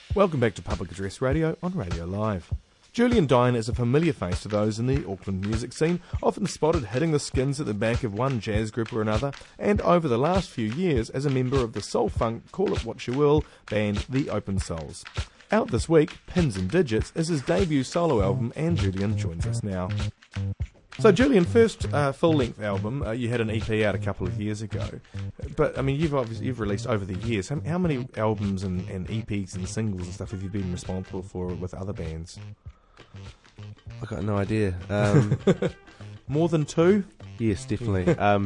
Welcome back to Public Address Radio on Radio Live. Julian Dine is a familiar face to those in the Auckland music scene, often spotted hitting the skins at the back of one jazz group or another, and over the last few years as a member of the soul-funk, call it what you will, band The Open Souls. Out this week, Pins and Digits is his debut solo album, and Julian joins us now. So Julian, first full-length album, you had an EP out a couple of years ago, but I mean you've released over the years. How many albums and EPs and singles and stuff have you been responsible for with other bands? I got no idea. More than 2? Yes, definitely.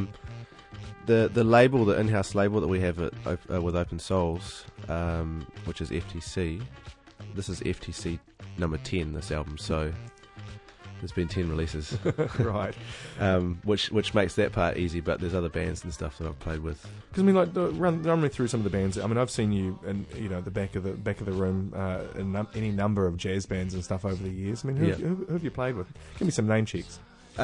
The label, the in-house label that we have with Open Souls, which is FTC. This is FTC number 10. This album, so. There's been 10 releases, right? Which makes that part easy. But there's other bands and stuff that I've played with. Because I mean, like, run me through some of the bands. I mean, I've seen you in the back of the room in any number of jazz bands and stuff over the years. I mean, who have you played with? Give me some name checks.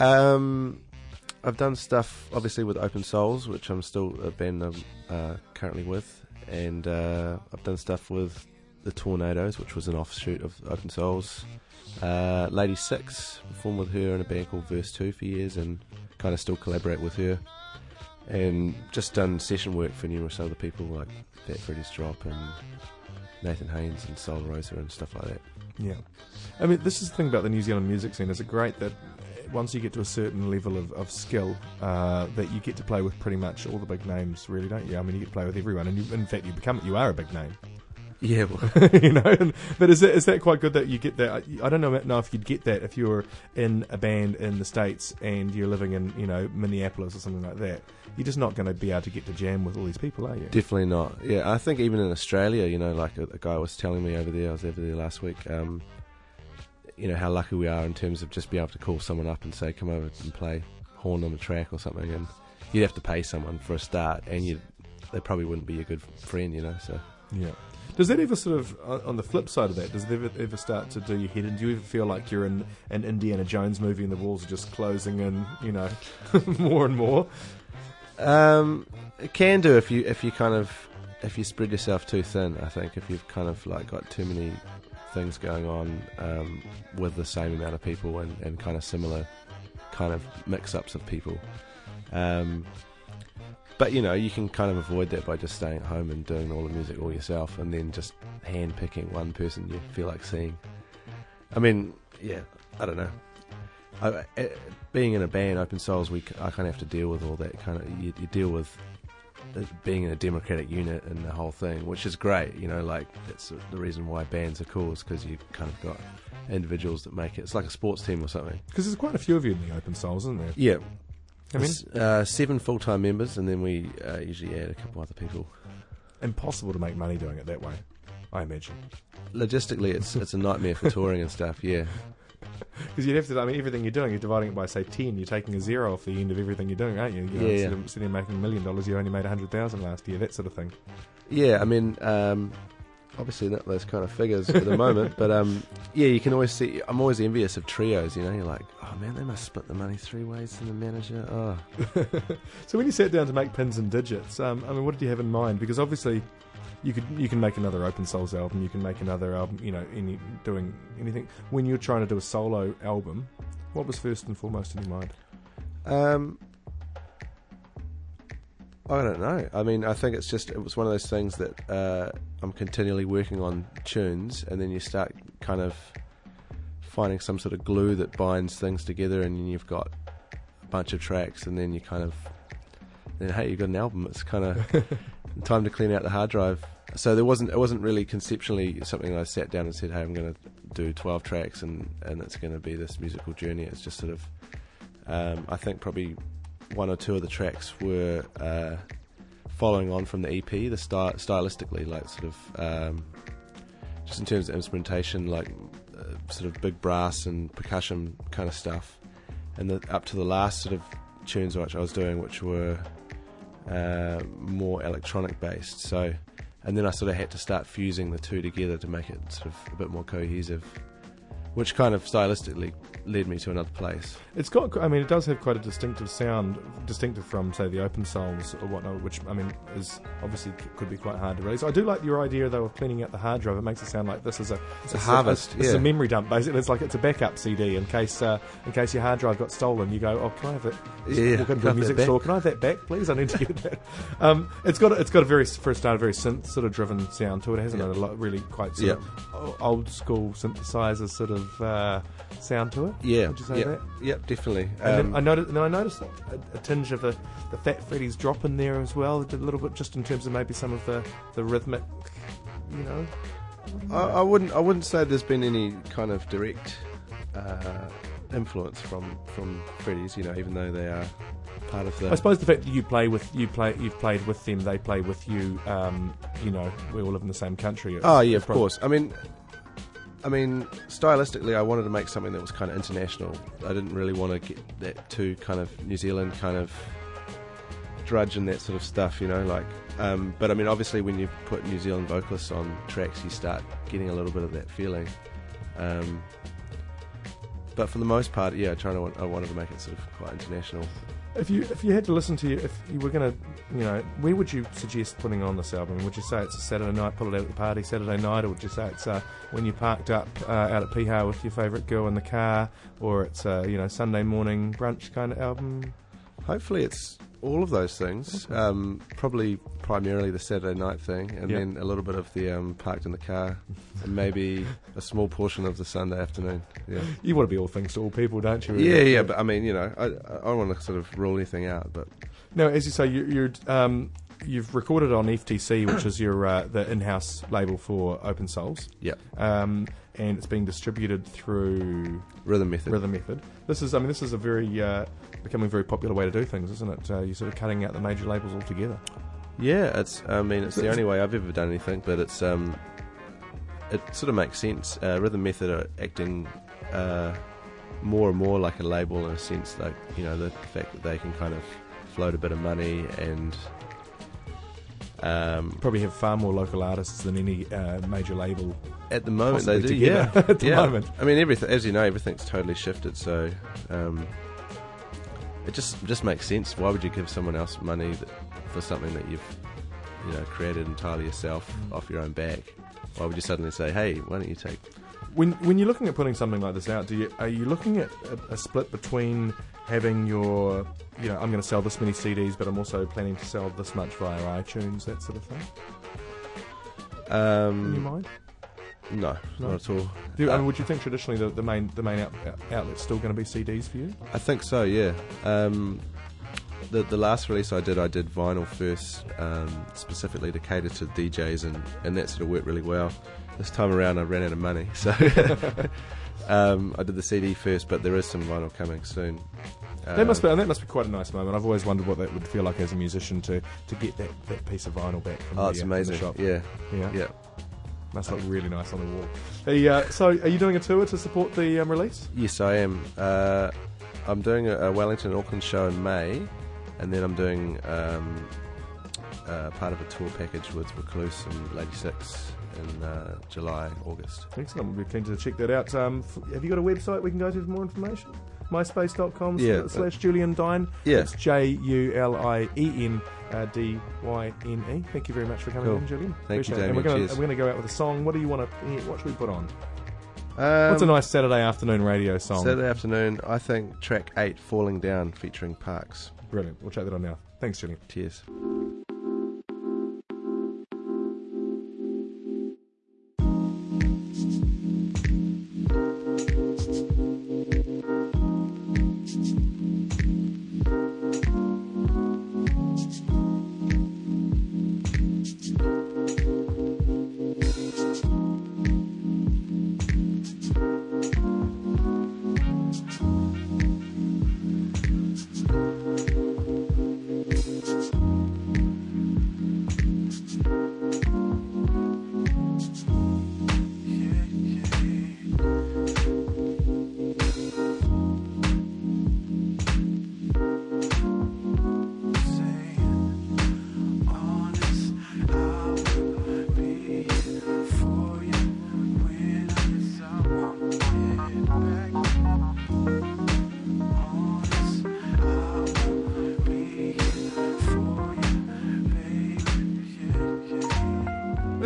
I've done stuff obviously with Open Souls, which I'm still a band I'm currently with, and I've done stuff with the Tornadoes, which was an offshoot of Open Souls. Lady Six, performed with her in a band called Verse 2 for years and kind of still collaborate with her, and just done session work for numerous other people like Fat Freddy's Drop and Nathan Haynes and Soul Rosa and stuff like that. Yeah, I mean, this is the thing about the New Zealand music scene. Is it great that once you get to a certain level of skill, that you get to play with pretty much all the big names, really, don't you? I mean, you get to play with everyone, and in fact you are a big name. Yeah, well. But is that quite good that you get that? I don't know if you'd get that if you were in a band in the States and you're living in Minneapolis or something like that. You're just not going to be able to get to jam with all these people, are you? Definitely not. Yeah, I think even in Australia, like a guy was telling me over there, I was over there last week, how lucky we are in terms of just being able to call someone up and say, come over and play horn on the track or something, and you'd have to pay someone for a start, and they probably wouldn't be a good friend, so. Yeah. Does that ever sort of, on the flip side of that, does it ever start to do your head in? Do you ever feel like you're in an Indiana Jones movie and the walls are just closing in, more and more? It can do if you spread yourself too thin. I think if you've kind of like got too many things going on with the same amount of people and kind of similar kind of mix-ups of people. But you can kind of avoid that by just staying at home and doing all the music all yourself, and then just hand-picking one person you feel like seeing. I mean, yeah, I don't know. Being in a band, Open Souls, I kind of have to deal with all that kind of. You deal with being in a democratic unit and the whole thing, which is great. That's the reason why bands are cool, is because you've kind of got individuals that make it. It's like a sports team or something. Because there's quite a few of you in the Open Souls, isn't there? Yeah. I mean, 7 full-time members, and then we usually add a couple other people. Impossible to make money doing it that way, I imagine. Logistically, it's a nightmare for touring and stuff, yeah. Because you'd have to, everything you're doing, you're dividing it by, say, 10, you're taking a 0 off the end of everything you're doing, aren't you? Instead of sitting making $1 million, you only made $100,000 last year, that sort of thing. Yeah, I mean, obviously not those kind of figures at the moment, but you can always see. I'm always envious of trios. You're like, oh man, they must split the money 3 ways to the manager. Oh. So when you sat down to make Pins and Digits, what did you have in mind? Because obviously, you can make another Open Souls album. You can make another album. Doing anything. When you're trying to do a solo album, what was first and foremost in your mind? I don't know. I mean, I think it was one of those things that I'm continually working on tunes, and then you start kind of finding some sort of glue that binds things together, and you've got a bunch of tracks, and then hey, you've got an album. It's kind of time to clean out the hard drive. So it wasn't really conceptually something I sat down and said, hey, I'm going to do 12 tracks, and it's going to be this musical journey. It's just sort of, I think probably 1 or 2 of the tracks were following on from the EP, stylistically, like sort of just in terms of instrumentation, like sort of big brass and percussion kind of stuff, and up to the last sort of tunes which I was doing, which were more electronic based. So, and then I sort of had to start fusing the two together to make it sort of a bit more cohesive. which kind of stylistically led me to another place. It's got, I mean, it does have quite a distinctive sound, distinctive from, say, the Open Souls or whatnot, which, I mean, is obviously could be quite hard to release. I do like your idea, though, of cleaning out the hard drive. It makes it sound like this is a harvest. It's a memory dump, basically. It's like it's a backup CD in case your hard drive got stolen. You go, oh, can I have it? Walk into a music store. Can I have that back, please? I need to get that. It's got a very, for a start, a very synth sort of driven sound to it. It hasn't got a lot, really quite sort of old school synthesizer sort of sound to it. Yeah. Would you say that? Yep, definitely. And then I noticed a tinge of the Fat Freddy's drop in there as well, a little bit, just in terms of maybe some of the rhythmic, you know. I wouldn't say there's been any kind of direct influence from Freddy's, you know, even though they are part of the. I suppose the fact that you've played with them, they play with you. You know, we all live in the same country. Oh yeah, of course. I mean, stylistically, I wanted to make something that was kind of international. I didn't really want to get that too kind of New Zealand kind of drudge and that sort of stuff, you know, like. But I mean, obviously, when you put New Zealand vocalists on tracks, you start getting a little bit of that feeling. But for the most part, yeah, I wanted to make it sort of quite international. If you had to listen to if you were going to, you know, where would you suggest putting on this album? Would you say it's a Saturday night, pull it out at the party Saturday night, or would you say it's when you parked up out at Piha with your favourite girl in the car, or it's you know, Sunday morning brunch kind of album? Hopefully it's all of those things. Probably primarily the Saturday night thing, and then a little bit of the parked in the car, and maybe a small portion of the Sunday afternoon. Yeah, you want to be all things to all people, don't you? Really? Yeah. But I mean, you know, I don't want to sort of rule anything out. But no, as you say, you've recorded on FTC, which is your the in-house label for Open Souls. Yeah. And it's being distributed through Rhythm Method. This is a very becoming a very popular way to do things, isn't it? You're sort of cutting out the major labels altogether. Yeah, it's the only way I've ever done anything, but it's it sort of makes sense. Rhythm Method are acting more and more like a label in a sense, like, you know, the fact that they can kind of float a bit of money and probably have far more local artists than any major label. At the moment, they do. Yeah, at the moment. I mean, everything, as you know, everything's totally shifted. So it just makes sense. Why would you give someone else money for something that you've, you know, created entirely yourself off your own back? Why would you suddenly say, "Hey, why don't you take"? When you're looking at putting something like this out, are you looking at a split between having your, you know, I'm going to sell this many CDs, but I'm also planning to sell this much via iTunes, that sort of thing? In your mind? No, not at all. I mean, would you think traditionally the main outlet's still going to be CDs for you? I think so, yeah. The last release I did vinyl first, specifically to cater to DJs, and that sort of worked really well. This time around I ran out of money, so I did the CD first, but there is some vinyl coming soon. That must be quite a nice moment. I've always wondered what that would feel like as a musician to get that piece of vinyl back from it's amazing. From the shop. Yeah. Must look really nice on the wall. So are you doing a tour to support the release? Yes, I am. I'm doing a Wellington and Auckland show in May, and then I'm doing part of a tour package with Recluse and Lady Six in July, August. Excellent. We'll be keen to check that out. Have you got a website we can go to for more information? myspace.com / Julian Dyne. Yeah. It's JulienDyne. Thank you very much for coming in, Julian. Thank you, Damien. And we're going to go out with a song. What do you want to hear? What should we put on? What's a nice Saturday afternoon radio song? Saturday afternoon, I think track 8, Falling Down, featuring Parks. Brilliant. We'll check that on now. Thanks, Julian. Cheers.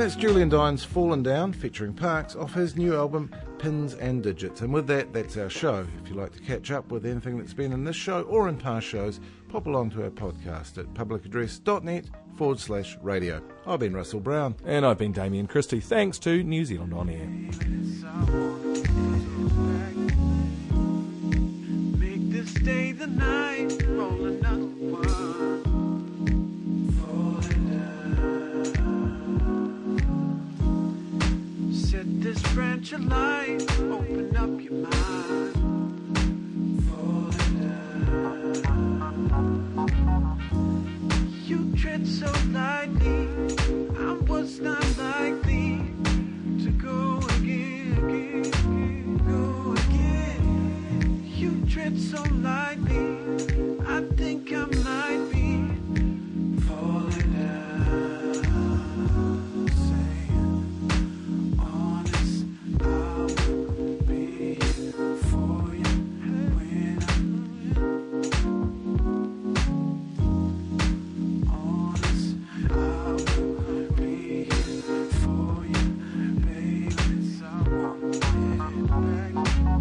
that's Julian Dine's Fallen Down, featuring Parks, off his new album Pins and Digits. And with that, that's our show. If you'd like to catch up with anything that's been in this show or in past shows, pop along to our podcast at publicaddress.net/radio. I've been Russell Brown. And I've been Damien Christie. Thanks to New Zealand On Air. Make this day the night, roll another one. Set this branch alight, open up your mind. You tread so lightly, I was not likely to go again. You tread so lightly, I think I might be falling down. Saying, honest, I will be for you when honest, I will be for you, baby. So I won't get back.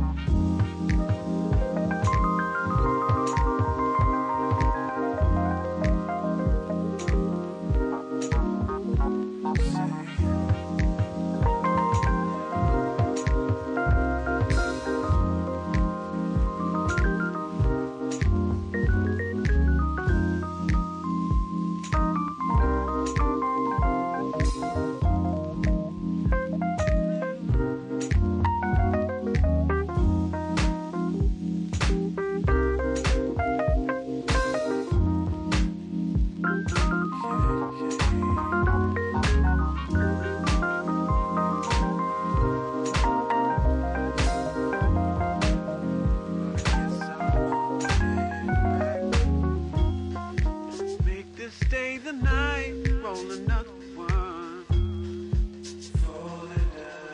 Stay the night, roll another one. Falling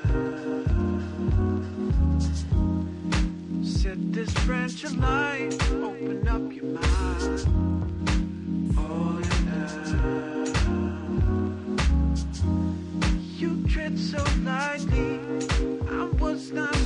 down. Set this branch alight, open up your mind. Falling down. You tread so lightly, I was not